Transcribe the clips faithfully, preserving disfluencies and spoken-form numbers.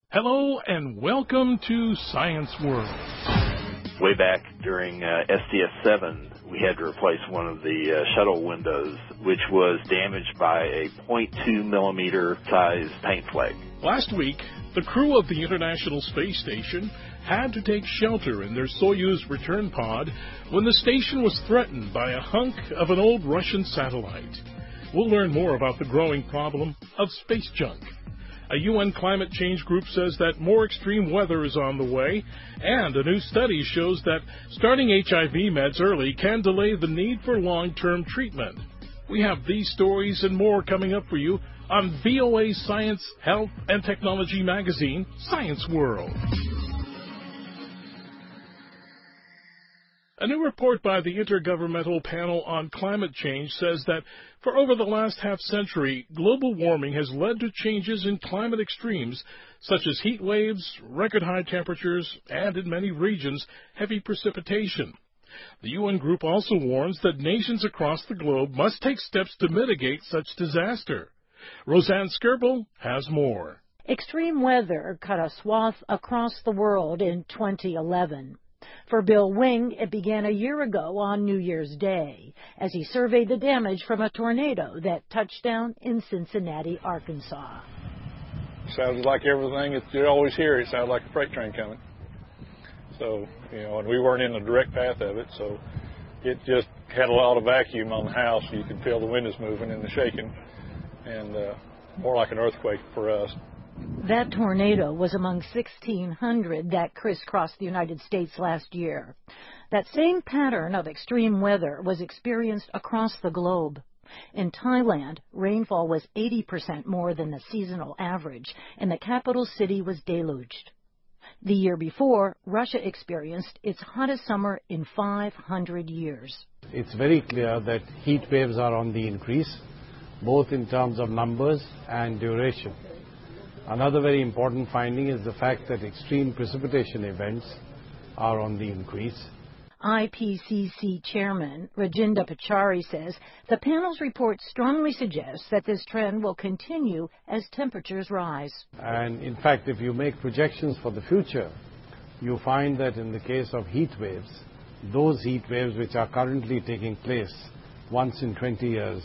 Hello and welcome to Science World. Way back during uh, S D S seven, we had to replace one of the uh, shuttle windows, which was damaged by a zero point two millimeter size paint flake. Last week, the crew of the International Space Station had to take shelter in their Soyuz return pod when the station was threatened by a hunk of an old Russian satellite. We'll learn more about the growing problem of space junk. A U N climate change group says that more extreme weather is on the way, and a new study shows that starting H I V meds early can delay the need for long-term treatment. We have these stories and more coming up for you on V O A Science, Health, and Technology magazine, Science World. A new report by the Intergovernmental Panel on Climate Change says that for over the last half-century, global warming has led to changes in climate extremes, such as heat waves, record-high temperatures, and in many regions, heavy precipitation. The U N group also warns that nations across the globe must take steps to mitigate such disaster. Roseanne Skirbel has more. Extreme weather cut a swath across the world in twenty eleven. For Bill Wing, it began a year ago on New Year's Day, as he surveyed the damage from a tornado that touched down in Cincinnati, Arkansas. Sounds like everything that you always hear. It sounded like a freight train coming. So, you know, and we weren't in the direct path of it, so it just had a lot of vacuum on the house. You could feel the windows moving and the shaking, and uh, more like an earthquake for us. That tornado was among sixteen hundred that crisscrossed the United States last year. That same pattern of extreme weather was experienced across the globe. In Thailand, rainfall was eighty percent more than the seasonal average, and the capital city was deluged. The year before, Russia experienced its hottest summer in five hundred years. It's very clear that heat waves are on the increase, both in terms of numbers and duration. Another very important finding is the fact that extreme precipitation events are on the increase. I P C C Chairman Rajendra Pachauri says the panel's report strongly suggests that this trend will continue as temperatures rise. And in fact, if you make projections for the future, you find that in the case of heat waves, those heat waves which are currently taking place once in twenty years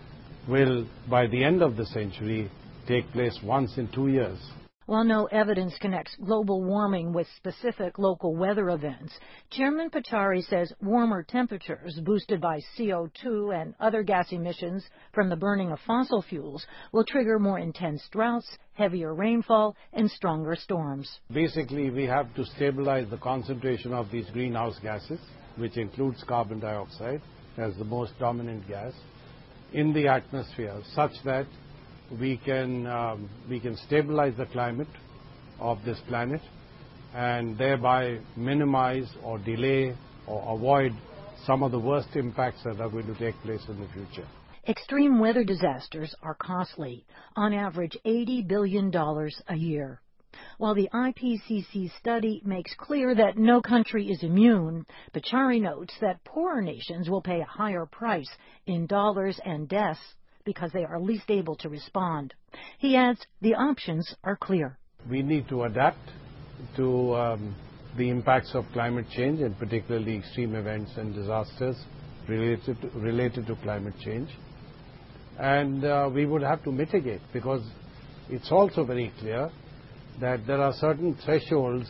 will, by the end of the century, take place once in two years. While no evidence connects global warming with specific local weather events, Chairman Pachauri says warmer temperatures boosted by C O two and other gas emissions from the burning of fossil fuels will trigger more intense droughts, heavier rainfall, and stronger storms. Basically, we have to stabilize the concentration of these greenhouse gases, which includes carbon dioxide as the most dominant gas, in the atmosphere, such that we can um, we can stabilize the climate of this planet and thereby minimize or delay or avoid some of the worst impacts that are going to take place in the future. Extreme weather disasters are costly, on average eighty billion dollars a year. While the I P C C study makes clear that no country is immune, Pachauri notes that poorer nations will pay a higher price in dollars and deaths because they are least able to respond. He adds the options are clear. We need to adapt to um, the impacts of climate change, and particularly extreme events and disasters related to, related to climate change. And uh, we would have to mitigate, because it's also very clear that there are certain thresholds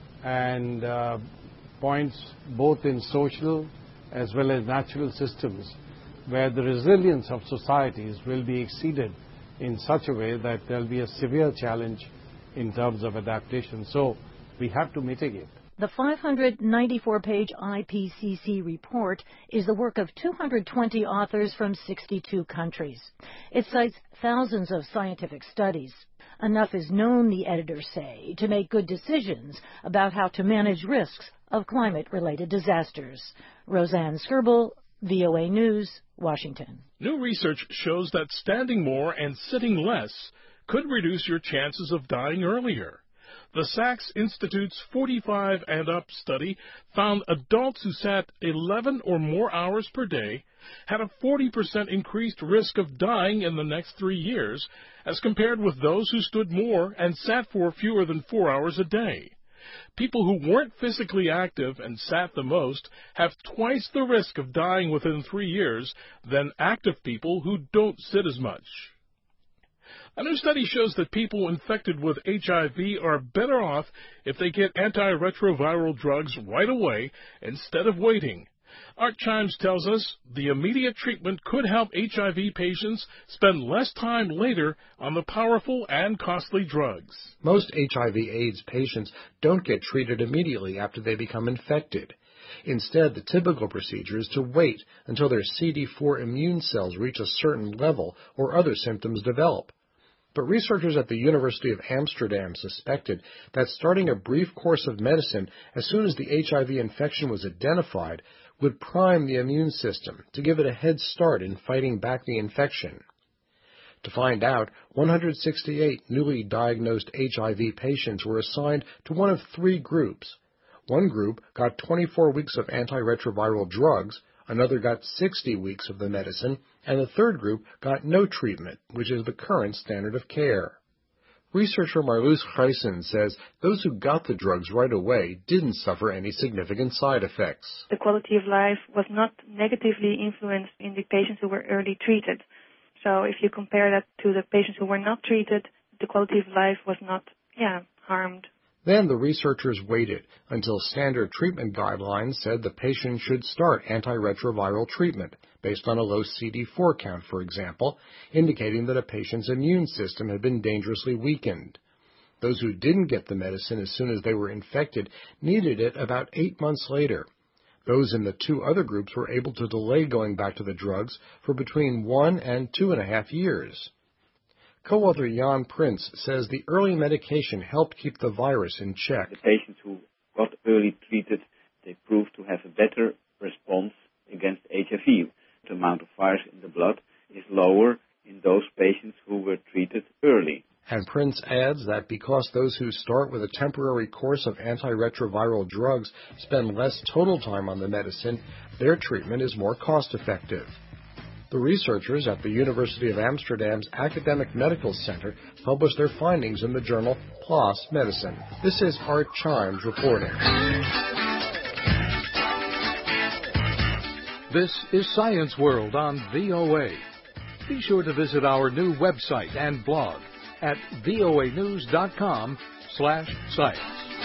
and uh, points both in social as well as natural systems where the resilience of societies will be exceeded in such a way that there will be a severe challenge in terms of adaptation. So we have to mitigate. The five hundred ninety-four page I P C C report is the work of two hundred twenty authors from sixty-two countries. It cites thousands of scientific studies. Enough is known, the editors say, to make good decisions about how to manage risks of climate-related disasters. Roseanne Skirbel, V O A News, Washington. New research shows that standing more and sitting less could reduce your chances of dying earlier. The Sachs Institute's forty-five and up study found adults who sat eleven or more hours per day had a forty percent increased risk of dying in the next three years as compared with those who stood more and sat for fewer than four hours a day. People who weren't physically active and sat the most have twice the risk of dying within three years than active people who don't sit as much. A new study shows that people infected with H I V are better off if they get antiretroviral drugs right away instead of waiting. Art Chimes tells us the immediate treatment could help H I V patients spend less time later on the powerful and costly drugs. Most H I V AIDS patients don't get treated immediately after they become infected. Instead, the typical procedure is to wait until their C D four immune cells reach a certain level or other symptoms develop. But researchers at the University of Amsterdam suspected that starting a brief course of medicine as soon as the H I V infection was identified would prime the immune system to give it a head start in fighting back the infection. To find out, one hundred sixty-eight newly diagnosed H I V patients were assigned to one of three groups. One group got twenty-four weeks of antiretroviral drugs, another got sixty weeks of the medicine, and the third group got no treatment, which is the current standard of care. Researcher Marloes Gijssen says those who got the drugs right away didn't suffer any significant side effects. The quality of life was not negatively influenced in the patients who were early treated. So if you compare that to the patients who were not treated, the quality of life was not, yeah, harmed. Then the researchers waited until standard treatment guidelines said the patient should start antiretroviral treatment, based on a low C D four count, for example, indicating that a patient's immune system had been dangerously weakened. Those who didn't get the medicine as soon as they were infected needed it about eight months later. Those in the two other groups were able to delay going back to the drugs for between one and two and a half years. Co-author Jan Prins says the early medication helped keep the virus in check. The patients who got early treated, they proved to have a better response against H I V. The amount of virus in the blood is lower in those patients who were treated early. And Prince adds that because those who start with a temporary course of antiretroviral drugs spend less total time on the medicine, their treatment is more cost-effective. The researchers at the University of Amsterdam's Academic Medical Center published their findings in the journal PLOS Medicine. This is Art Chimes reporting. This is Science World on V O A. Be sure to visit our new website and blog at voanews.com slash science.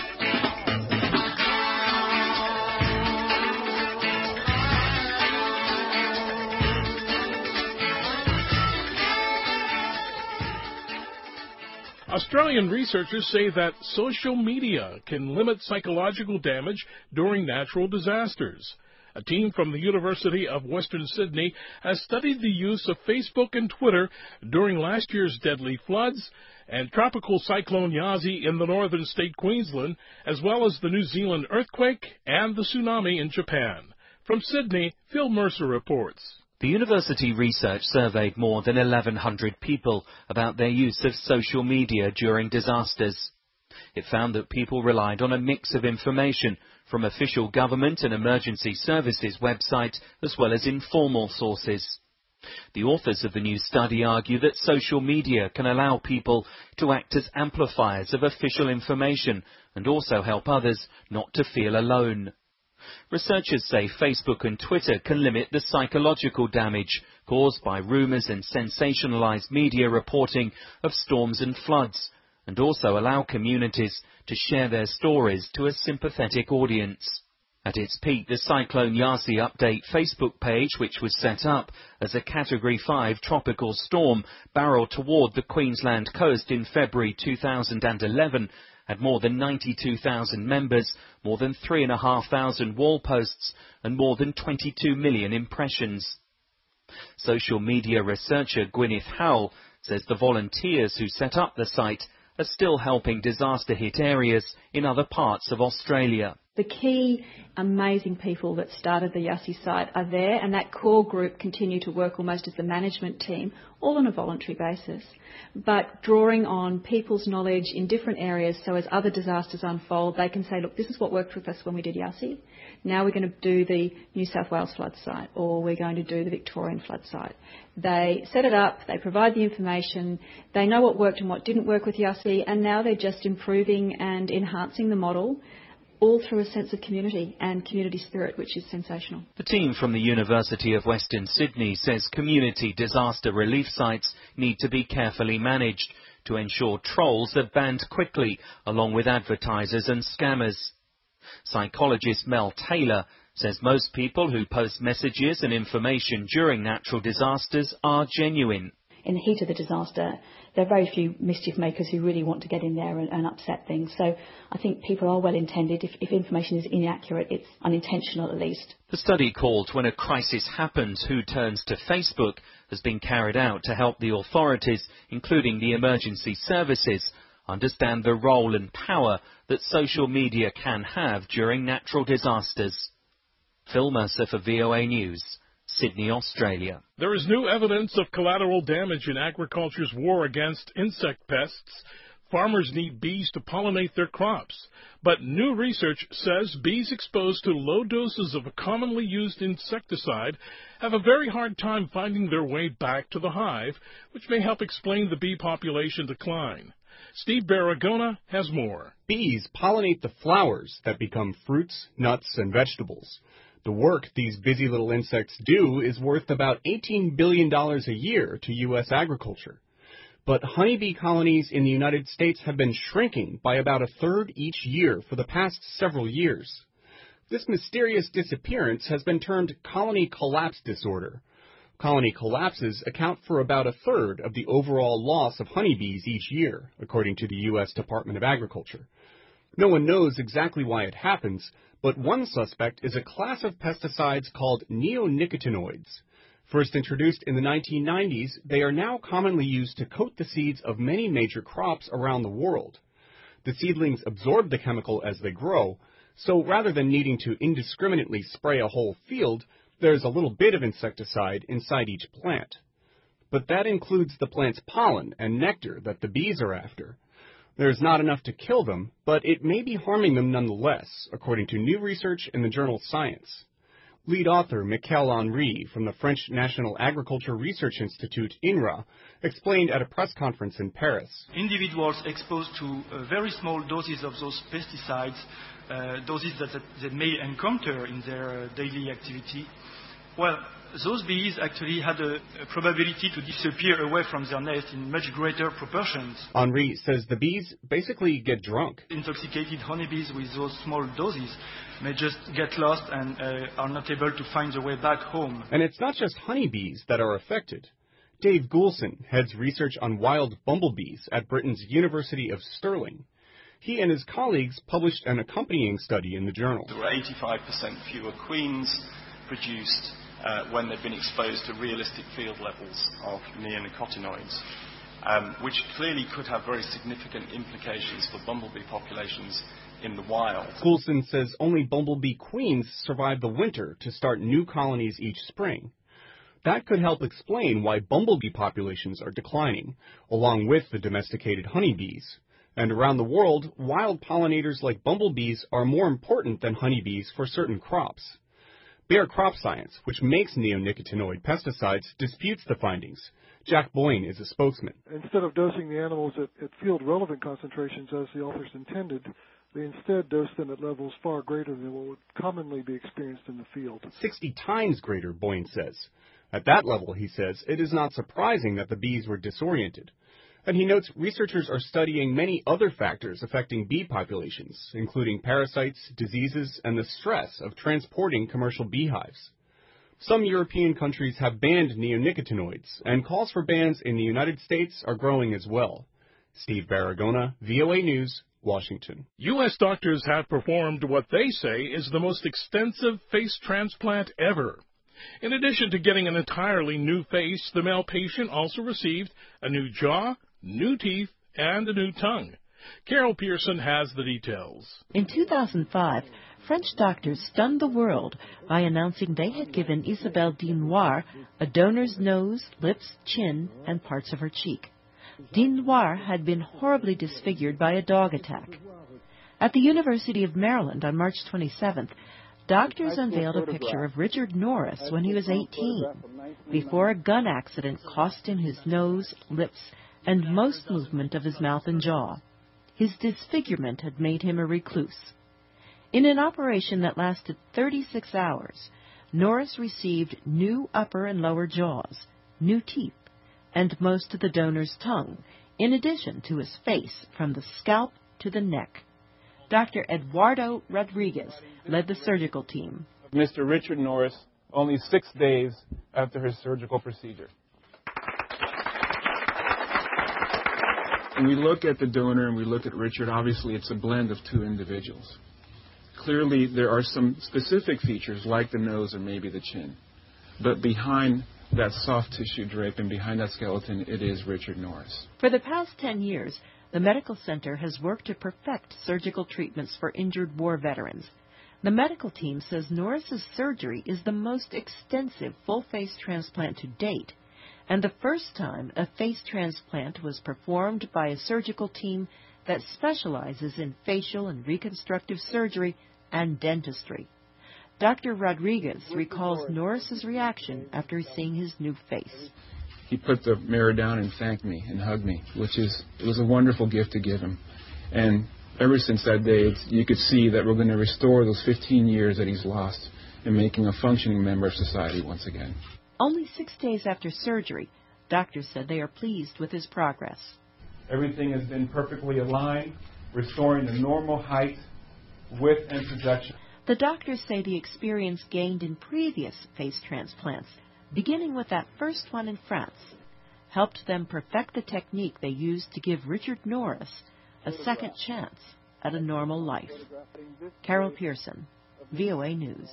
Australian researchers say that social media can limit psychological damage during natural disasters. A team from the University of Western Sydney has studied the use of Facebook and Twitter during last year's deadly floods and tropical cyclone Yasi in the northern state Queensland, as well as the New Zealand earthquake and the tsunami in Japan. From Sydney, Phil Mercer reports. The university research surveyed more than eleven hundred people about their use of social media during disasters. It found that people relied on a mix of information from official government and emergency services websites as well as informal sources. The authors of the new study argue that social media can allow people to act as amplifiers of official information and also help others not to feel alone. Researchers say Facebook and Twitter can limit the psychological damage caused by rumours and sensationalised media reporting of storms and floods, and also allow communities to share their stories to a sympathetic audience. At its peak, the Cyclone Yasi Update Facebook page, which was set up as a Category five tropical storm, barreled toward the Queensland coast in February two thousand eleven, had more than ninety-two thousand members, more than three thousand five hundred wall posts, and more than twenty-two million impressions. Social media researcher Gwyneth Howell says the volunteers who set up the site are still helping disaster-hit areas in other parts of Australia. The key amazing people that started the Yasi site are there, and that core group continue to work almost as the management team, all on a voluntary basis, but drawing on people's knowledge in different areas so as other disasters unfold, they can say, look, this is what worked with us when we did Yasi. Now we're going to do the New South Wales flood site, or we're going to do the Victorian flood site. They set it up, they provide the information, they know what worked and what didn't work with Yasi, and now they're just improving and enhancing the model, all through a sense of community and community spirit, which is sensational. The team from the University of Western Sydney says community disaster relief sites need to be carefully managed to ensure trolls are banned quickly, along with advertisers and scammers. Psychologist Mel Taylor says most people who post messages and information during natural disasters are genuine. In the heat of the disaster, there are very few mischief makers who really want to get in there and, and upset things. So I think people are well intended. If, if information is inaccurate, it's unintentional at least. The study called When a Crisis Happens, Who Turns to Facebook has been carried out to help the authorities, including the emergency services, understand the role and power that social media can have during natural disasters. Phil Mercer for V O A News, Sydney, Australia. There is new evidence of collateral damage in agriculture's war against insect pests. Farmers need bees to pollinate their crops. But new research says bees exposed to low doses of a commonly used insecticide have a very hard time finding their way back to the hive, which may help explain the bee population decline. Steve Baragona has more. Bees pollinate the flowers that become fruits, nuts, and vegetables. The work these busy little insects do is worth about eighteen billion dollars a year to U S agriculture. But honeybee colonies in the United States have been shrinking by about a third each year for the past several years. This mysterious disappearance has been termed colony collapse disorder. Colony collapses account for about a third of the overall loss of honeybees each year, according to the U S Department of Agriculture. No one knows exactly why it happens, but one suspect is a class of pesticides called neonicotinoids. First introduced in the nineteen nineties, they are now commonly used to coat the seeds of many major crops around the world. The seedlings absorb the chemical as they grow, so rather than needing to indiscriminately spray a whole field, there's a little bit of insecticide inside each plant. But that includes the plant's pollen and nectar that the bees are after. There's not enough to kill them, but it may be harming them nonetheless, according to new research in the journal Science. Lead author Michel Henry from the French National Agriculture Research Institute, INRA, explained at a press conference in Paris. Individuals exposed to uh, very small doses of those pesticides, uh, doses that, that they may encounter in their uh, daily activity, well, those bees actually had a, a probability to disappear away from their nest in much greater proportions. Henri says the bees basically get drunk. Intoxicated honeybees with those small doses may just get lost and uh, are not able to find their way back home. And it's not just honeybees that are affected. Dave Goulson heads research on wild bumblebees at Britain's University of Stirling. He and his colleagues published an accompanying study in the journal. There were eighty-five percent fewer queens produced Uh, when they've been exposed to realistic field levels of neonicotinoids, um, which clearly could have very significant implications for bumblebee populations in the wild. Goulson says only bumblebee queens survive the winter to start new colonies each spring. That could help explain why bumblebee populations are declining, along with the domesticated honeybees. And around the world, wild pollinators like bumblebees are more important than honeybees for certain crops. Bayer Crop Science, which makes neonicotinoid pesticides, disputes the findings. Jack Boyne is a spokesman. Instead of dosing the animals at, at field-relevant concentrations as the authors intended, they instead dosed them at levels far greater than what would commonly be experienced in the field. Sixty times greater, Boyne says. At that level, he says, it is not surprising that the bees were disoriented. And he notes researchers are studying many other factors affecting bee populations, including parasites, diseases, and the stress of transporting commercial beehives. Some European countries have banned neonicotinoids, and calls for bans in the United States are growing as well. Steve Baragona, V O A News, Washington. U S doctors have performed what they say is the most extensive face transplant ever. In addition to getting an entirely new face, the male patient also received a new jaw, new teeth, and a new tongue. Carol Pearson has the details. In two thousand five, French doctors stunned the world by announcing they had given Isabelle Dinoir a donor's nose, lips, chin, and parts of her cheek. Dinoir had been horribly disfigured by a dog attack. At the University of Maryland on March twenty-seventh, doctors unveiled a picture of Richard Norris when he was eighteen, before a gun accident cost him his nose, lips, and most movement of his mouth and jaw. His disfigurement had made him a recluse. In an operation that lasted thirty-six hours, Norris received new upper and lower jaws, new teeth, and most of the donor's tongue, in addition to his face from the scalp to the neck. Doctor Eduardo Rodriguez led the surgical team. Mister Richard Norris, only six days after his surgical procedure. When we look at the donor and we look at Richard, obviously it's a blend of two individuals. Clearly, there are some specific features like the nose or maybe the chin. But behind that soft tissue drape and behind that skeleton, it is Richard Norris. For the past ten years, the medical center has worked to perfect surgical treatments for injured war veterans. The medical team says Norris's surgery is the most extensive full-face transplant to date, and the first time a face transplant was performed by a surgical team that specializes in facial and reconstructive surgery and dentistry. Doctor Rodriguez recalls Norris's reaction after seeing his new face. He put the mirror down and thanked me and hugged me, which is, it was a wonderful gift to give him. And ever since that day, it's, you could see that we're going to restore those fifteen years that he's lost and making a functioning member of society once again. Only six days after surgery, doctors said they are pleased with his progress. Everything has been perfectly aligned, restoring the normal height, width, and projection. The doctors say the experience gained in previous face transplants, beginning with that first one in France, helped them perfect the technique they used to give Richard Norris a second chance at a normal life. Carol Pearson, V O A News.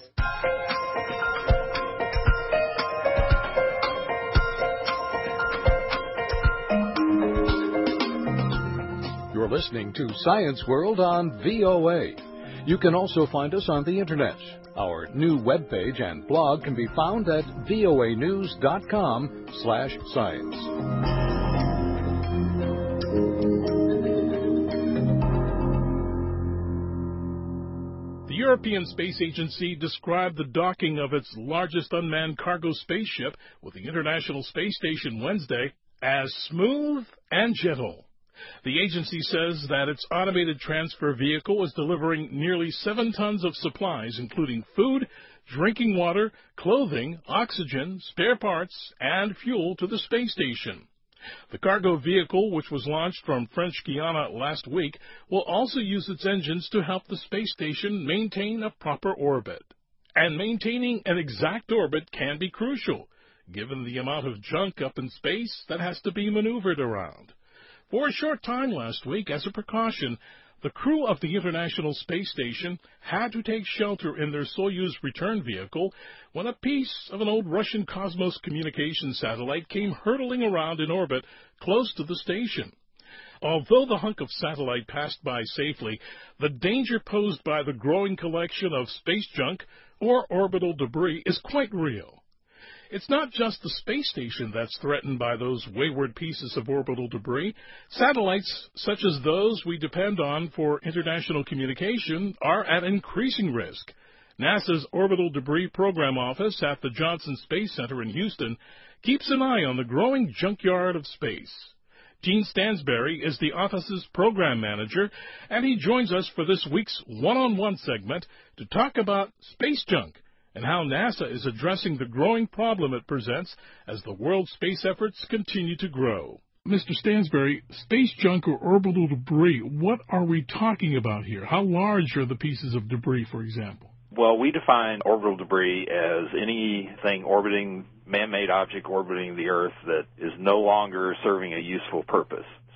You're listening to Science World on V O A. You can also find us on the Internet. Our new webpage and blog can be found at voanews.com slash science. The European Space Agency described the docking of its largest unmanned cargo spaceship with the International Space Station Wednesday as smooth and gentle. The agency says that its automated transfer vehicle is delivering nearly seven tons of supplies, including food, drinking water, clothing, oxygen, spare parts, and fuel to the space station. The cargo vehicle, which was launched from French Guiana last week, will also use its engines to help the space station maintain a proper orbit. And maintaining an exact orbit can be crucial, given the amount of junk up in space that has to be maneuvered around. For a short time last week, as a precaution, the crew of the International Space Station had to take shelter in their Soyuz return vehicle when a piece of an old Russian Cosmos communication satellite came hurtling around in orbit close to the station. Although the hunk of satellite passed by safely, the danger posed by the growing collection of space junk or orbital debris is quite real. It's not just the space station that's threatened by those wayward pieces of orbital debris. Satellites such as those we depend on for international communication are at increasing risk. NASA's Orbital Debris Program Office at the Johnson Space Center in Houston keeps an eye on the growing junkyard of space. Gene Stansberry is the office's program manager, and he joins us for this week's one-on-one segment to talk about space junk and how NASA is addressing the growing problem it presents as the world's space efforts continue to grow. Mister Stansberry, space junk or orbital debris, what are we talking about here? How large are the pieces of debris, for example? Well, we define orbital debris as anything orbiting, man-made object orbiting the Earth that is no longer serving a useful purpose.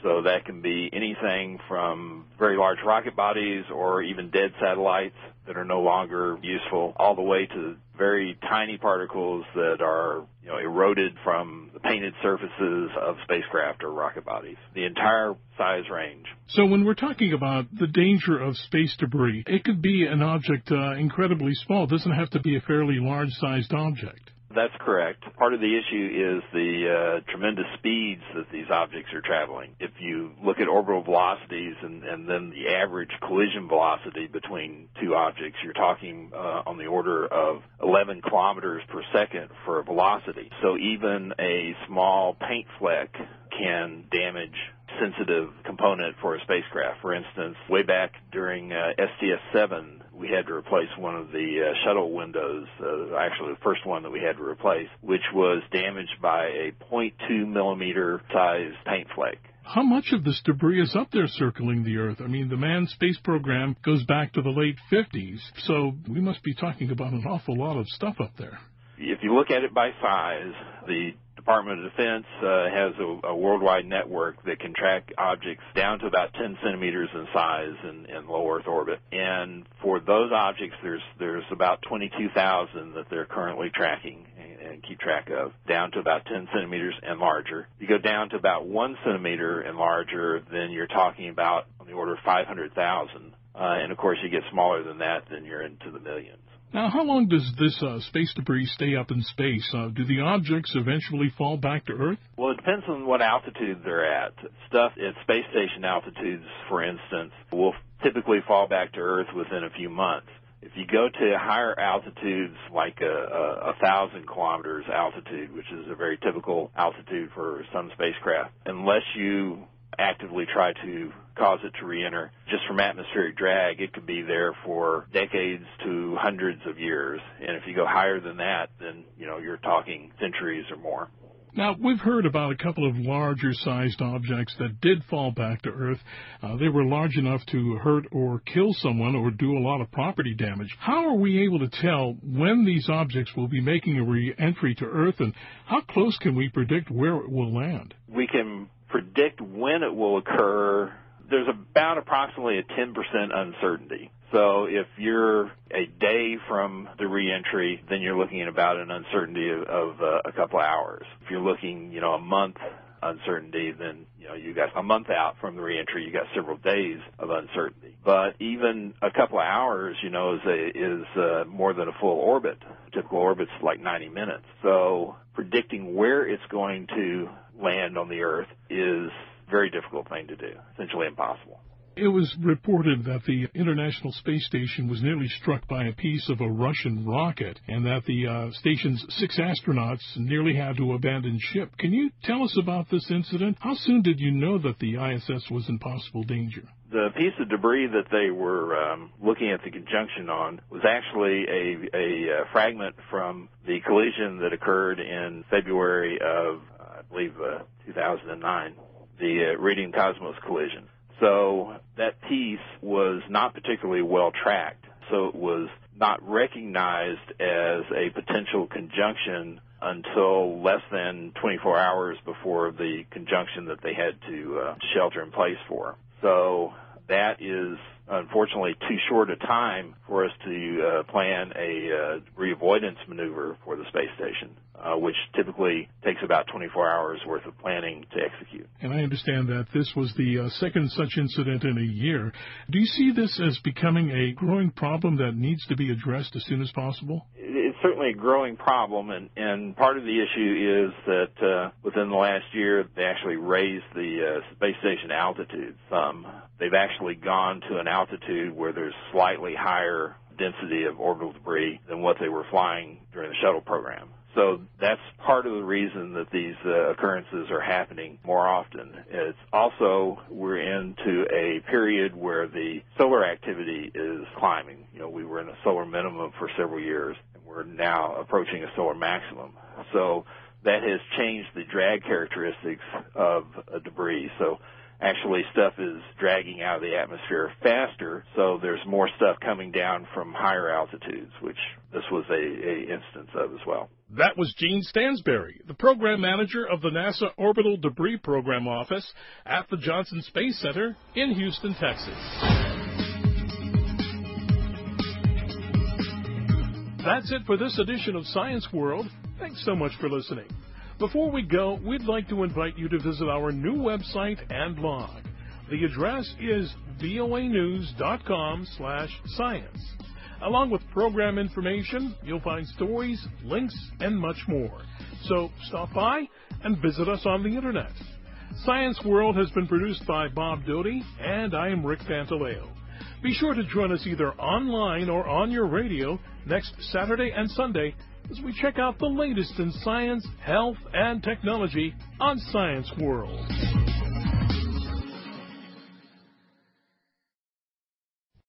So that can be anything from very large rocket bodies or even dead satellites that are no longer useful, all the way to very tiny particles that are, you know, eroded from the painted surfaces of spacecraft or rocket bodies. The entire size range. So when we're talking about the danger of space debris, it could be an object uh, incredibly small. It doesn't have to be a fairly large-sized object. That's correct. Part of the issue is the uh, tremendous speeds that these objects are traveling. If you look at orbital velocities and, and then the average collision velocity between two objects, you're talking uh, on the order of eleven kilometers per second for velocity. So even a small paint fleck can damage sensitive component for a spacecraft. For instance, way back during uh, S T S seven, we had to replace one of the uh, shuttle windows, uh, actually the first one that we had to replace, which was damaged by a zero point two millimeter size paint flake. How much of this debris is up there circling the Earth? I mean, the manned space program goes back to the late fifties, so we must be talking about an awful lot of stuff up there. If you look at it by size, the Department of Defense uh, has a, a worldwide network that can track objects down to about ten centimeters in size in, in low Earth orbit. And for those objects, there's there's about twenty-two thousand that they're currently tracking and, and keep track of, down to about ten centimeters and larger. You go down to about one centimeter and larger, then you're talking about on the order of five hundred thousand. Uh, and, of course, you get smaller than that, then you're into the millions. Now, how long does this uh, space debris stay up in space? Uh, do the objects eventually fall back to Earth? Well, it depends on what altitude they're at. Stuff at space station altitudes, for instance, will typically fall back to Earth within a few months. If you go to higher altitudes, like a, a, a thousand kilometers altitude, which is a very typical altitude for some spacecraft, unless you actively try to cause it to re-enter just from atmospheric drag, it could be there for decades to hundreds of years. And if you go higher than that, then, you know, you're talking centuries or more. Now, we've heard about a couple of larger-sized objects that did fall back to Earth. Uh, they were large enough to hurt or kill someone or do a lot of property damage. How are we able to tell when these objects will be making a re-entry to Earth, and how close can we predict where it will land? We can predict when it will occur. There's about approximately a ten percent uncertainty. So if you're a day from the reentry, then you're looking at about an uncertainty of, of uh, a couple of hours. If you're looking, you know, a month uncertainty, then, you know, you got a month out from the reentry, you got several days of uncertainty. But even a couple of hours, you know, is a, is uh, more than a full orbit. Typical orbit's like ninety minutes. So predicting where it's going to land on the Earth is a very difficult thing to do, essentially impossible. It was reported that the International Space Station was nearly struck by a piece of a Russian rocket and that the uh, station's six astronauts nearly had to abandon ship. Can you tell us about this incident? How soon did you know that the I S S was in possible danger? The piece of debris that they were um, looking at the conjunction on was actually a, a, a fragment from the collision that occurred in February of, uh, I believe, uh, two thousand nine, the uh, Iridium Cosmos collision. So that piece was not particularly well tracked, so it was not recognized as a potential conjunction until less than twenty-four hours before the conjunction that they had to uh, shelter in place for. So that is unfortunately too short a time for us to uh, plan a uh, debris avoidance maneuver for the space station, uh, which typically takes about twenty-four hours worth of planning to execute. And I understand that this was the uh, second such incident in a year. Do you see this as becoming a growing problem that needs to be addressed as soon as possible? It's certainly a growing problem, and, and part of the issue is that uh, within the last year, they actually raised the uh, space station altitude some. They've actually gone to an altitude where there's slightly higher density of orbital debris than what they were flying during the shuttle program. So that's part of the reason that these uh, occurrences are happening more often. It's also we're into a period where the solar activity is climbing. You know, we were in a solar minimum for several years, and we're now approaching a solar maximum. So that has changed the drag characteristics of uh, debris. So actually stuff is dragging out of the atmosphere faster, so there's more stuff coming down from higher altitudes, which this was a, a instance of as well. That was Gene Stansberry, the program manager of the NASA Orbital Debris Program Office at the Johnson Space Center in Houston, Texas. That's it for this edition of Science World. Thanks so much for listening. Before we go, we'd like to invite you to visit our new website and blog. The address is voanews.com slash science. Along with program information, you'll find stories, links, and much more. So stop by and visit us on the Internet. Science World has been produced by Bob Doty, and I am Rick Pantaleo. Be sure to join us either online or on your radio next Saturday and Sunday as we check out the latest in science, health, and technology on Science World.